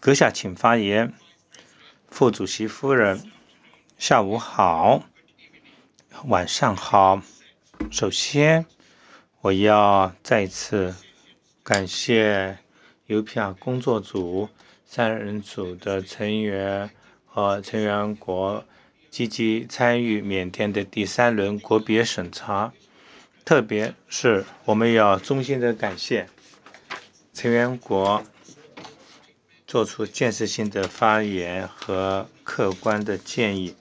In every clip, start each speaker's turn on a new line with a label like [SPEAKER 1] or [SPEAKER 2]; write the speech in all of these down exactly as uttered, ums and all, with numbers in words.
[SPEAKER 1] 阁下请发言。副主席夫人，下午好，晚上好。首先，我要再次感谢 U P R 工作组三人组的成员和成员国积极参与缅甸的第三轮国别审查，特别是我们要衷心的感谢成员国做出建设性的发言和客观的建议。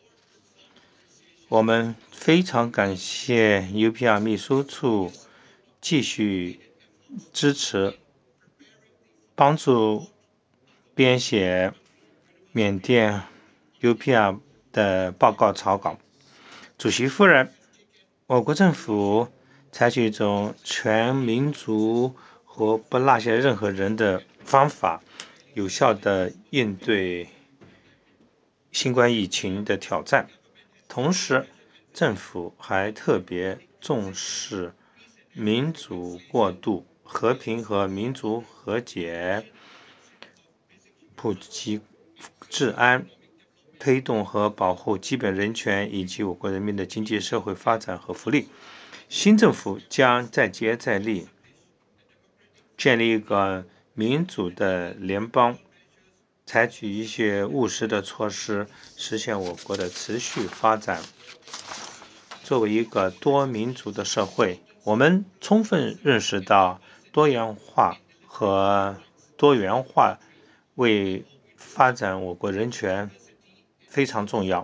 [SPEAKER 1] 我们非常感谢 U P R 秘书处继续支持，帮助编写缅甸 U P R 的报告草稿。主席夫人，我国政府采取一种全民族和不落下任何人的方法，有效地应对新冠疫情的挑战。同时，政府还特别重视民主过渡、和平和民族和解、普及治安、推动和保护基本人权以及我国人民的经济社会发展和福利。新政府将再接再厉，建立一个民主的联邦，采取一些务实的措施，实现我国的持续发展。作为一个多民族的社会，我们充分认识到多元化和多元化为发展我国人权非常重要。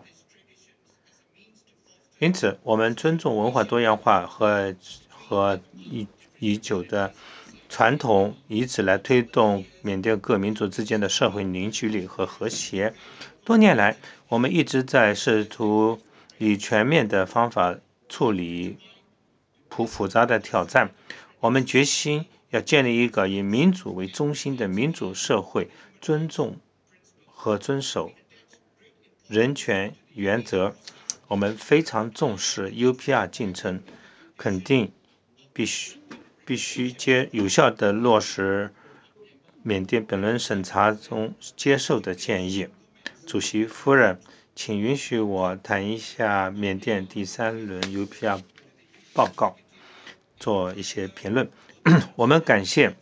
[SPEAKER 1] 因此，我们尊重文化多元化和和已已久的传统，以此来推动缅甸各民族之间的社会凝聚力和和谐。多年来，我们一直在试图以全面的方法处理复复杂的挑战。我们决心要建立一个以民主为中心的民主社会，尊重和遵守人权原则。我们非常重视 U P R 进程，肯定必须必须接有效地落实缅甸本轮审查中接受的建议。主席夫人，请允许我谈一下缅甸第三轮 U P R 报告，做一些评论。我们感谢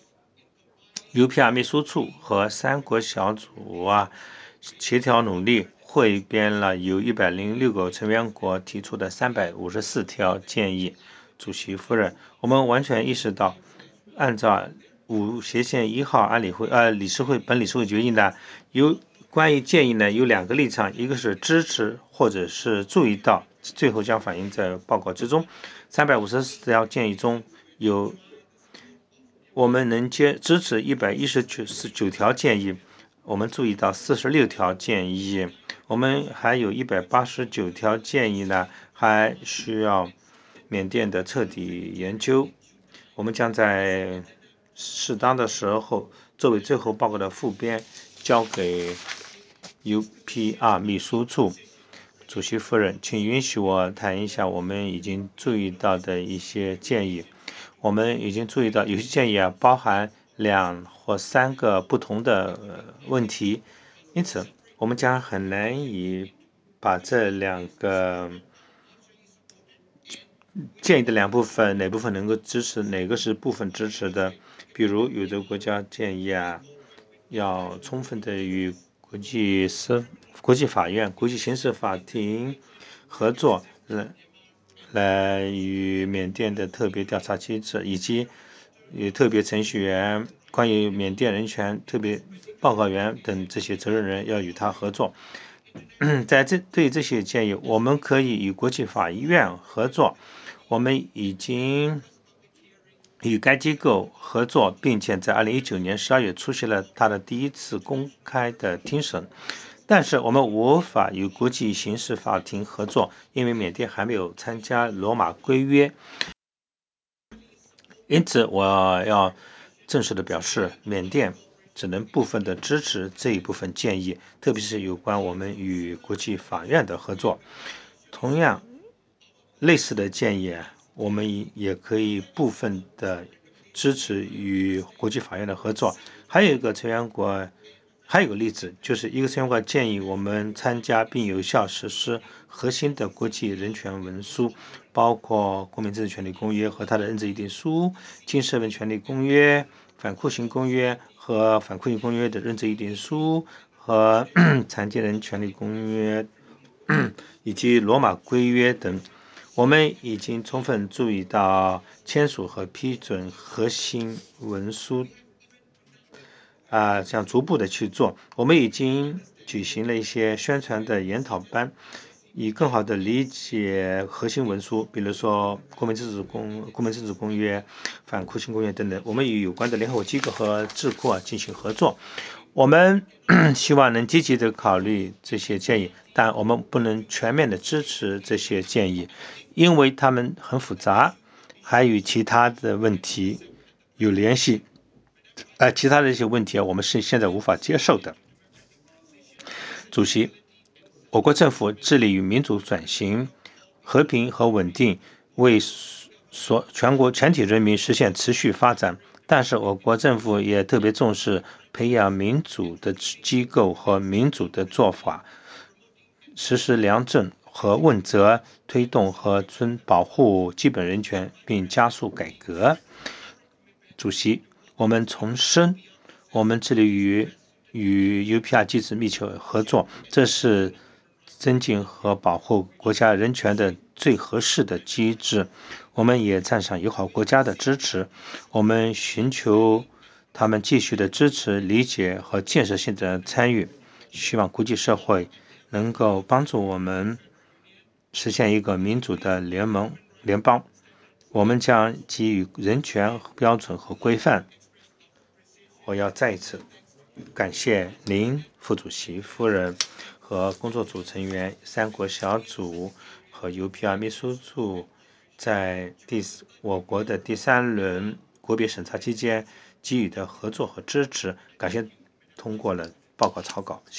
[SPEAKER 1] U P R 秘书处和三国小组啊协调努力，汇编了由一百零六个成员国提出的三百五十四条建议。主席夫人，我们完全意识到，按照五协线一号安理会呃理事会本理事会决议呢，有关于建议呢有两个立场，一个是支持或者是注意到，最后将反映在报告之中。三百五十四条建议中有我们能接支持一百一十九条建议，我们注意到四十六条建议，我们还有一百八十九条建议呢，还需要缅甸的彻底研究。我们将在适当的时候作为最后报告的附编交给 U P R 秘书处。主席夫人，请允许我谈一下我们已经注意到的一些建议。我们已经注意到有些建议啊，包含两或三个不同的、呃、问题，因此我们将很难以把这两个建议的两部分哪部分能够支持，哪个是部分支持的。比如有的国家建议啊，要充分的与国际司、国际法院、国际刑事法庭合作，来来与缅甸的特别调查机制以及与特别程序员、关于缅甸人权特别报告员等这些责任人要与他合作。在这对这些建议，我们可以与国际法院合作。我们已经与该机构合作，并且在二零一九年十二月出席了他的第一次公开的听审。但是我们无法与国际刑事法庭合作，因为缅甸还没有参加罗马规约。因此，我要正式的表示，缅甸只能部分的支持这一部分建议，特别是有关我们与国际法院的合作。同样，类似的建议，我们也可以部分的支持与国际法院的合作。还有一个成员国还有个例子，就是一个申会建议我们参加并有效实施核心的国际人权文书，包括《公民自治权利公约》和它的 N 字议定书、《经社会权利公约》、《反酷刑公约》和《反酷刑公约》的 N 字议定书和《残疾人权利公约》以及《罗马规约》等。我们已经充分注意到签署和批准核心文书啊，想逐步的去做。我们已经举行了一些宣传的研讨班，以更好的理解核心文书，比如说公民自治公、公民自治公约、反酷刑公约等等。我们与有关的联合国机构和智库进行合作。我们希望能积极的考虑这些建议，但我们不能全面的支持这些建议，因为它们很复杂，还与其他的问题有联系。呃，其他的一些问题啊，我们是现在无法接受的。主席，我国政府致力于民主转型、和平和稳定，为所全国全体人民实现持续发展。但是，我国政府也特别重视培养民主的机构和民主的做法，实施良政和问责，推动和尊保护基本人权，并加速改革。主席，我们重申，我们致力于与 U P R 机制密切合作，这是增进和保护国家人权的最合适的机制。我们也赞赏友好国家的支持，我们寻求他们继续的支持、理解和建设性的参与，希望国际社会能够帮助我们实现一个民主的联盟联邦。我们将给予人权标准和规范。我要再一次感谢您，副主席夫人和工作组成员、三国小组和 U P R 秘书处在第我国的第三轮国别审查期间给予的合作和支持。感谢通过了报告草稿。